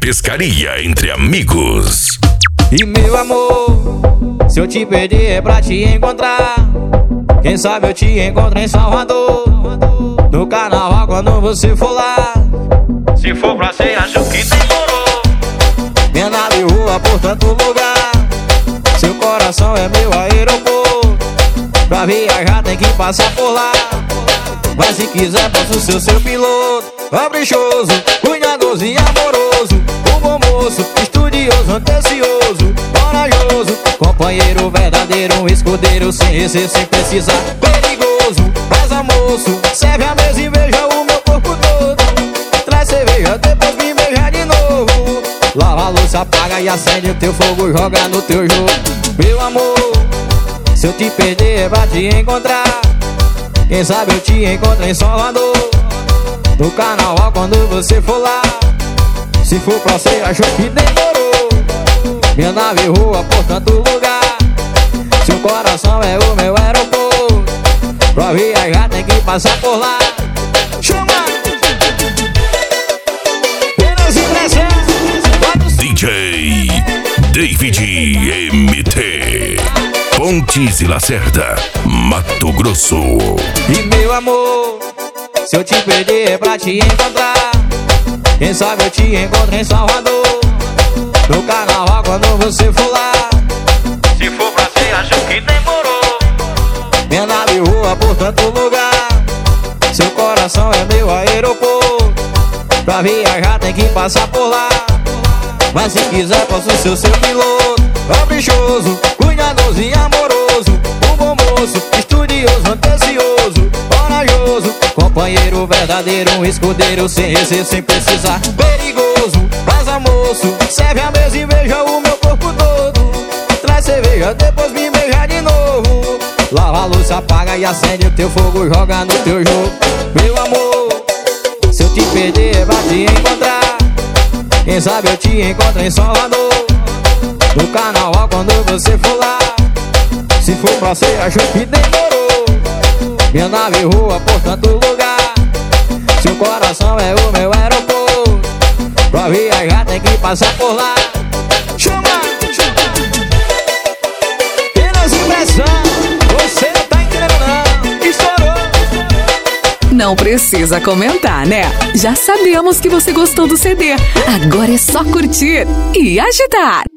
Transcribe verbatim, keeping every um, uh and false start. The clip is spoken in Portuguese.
pescaria entre amigos. E meu amor, se eu te perder é pra te encontrar. Quem sabe eu te encontro em Salvador, no carnaval quando você for lá. Se for pra ser, acho que demorou. Minha nave voa por tanto lugar. Seu coração é meu aeroporto. Pra viajar tem que passar por lá. Mas se quiser posso ser seu piloto. Caprichoso, cuidadoso e amoroso. Um bom moço, estudioso, atencioso, corajoso, companheiro verdadeiro, um escudeiro sem receio, sem precisar. Perigoso, mas moço, serve a mesa e beija o meu corpo todo. Traz cerveja, depois me beija de novo. Lava a louça, apaga e acende o teu fogo, joga no teu jogo. Meu amor, se eu te perder é pra te encontrar. Quem sabe eu te encontro em Salvador, no carnaval quando você for lá. Se for pra ser, acho que demorou. Minha nave voa por tanto lugar. Seu coração é o meu aeroporto. Pra viajar tem que passar por lá. Chama! D J David M T, Pontes e Lacerda, Mato Grosso. E meu amor, se eu te perder é pra te encontrar. Quem sabe eu te encontro em Salvador, no carnaval quando você for lá. Se for pra ser, acho que demorou. Minha nave voa por tanto lugar. Seu coração é meu aeroporto. Pra viajar tem que passar por lá. Mas se quiser posso ser seu piloto. Caprichoso, cuidadoso e amoroso. Um bom moço, estudioso, atencioso, corajoso, companheiro verdadeiro, um escudeiro sem receio, sem precisar. Perigoso, mas moço, serve a mesa e beija o meu corpo todo. Traz cerveja, depois me beija de novo. Lava a louça, apaga e acende o teu fogo, joga no teu jogo. Meu amor, se eu te perder é pra te encontrar. Quem sabe eu te encontro em Salvador, no carnaval quando você for lá. Se for pra ser, acho que demorou. Minha nave voa por tanto lugar. Seu coração é o meu aeroporto. Pra viajar tem que passar por lá. Chama! Apenas impressão, você não tá entendendo não. Estourou. Não precisa comentar, né? Já sabemos que você gostou do C D. Agora é só curtir e agitar.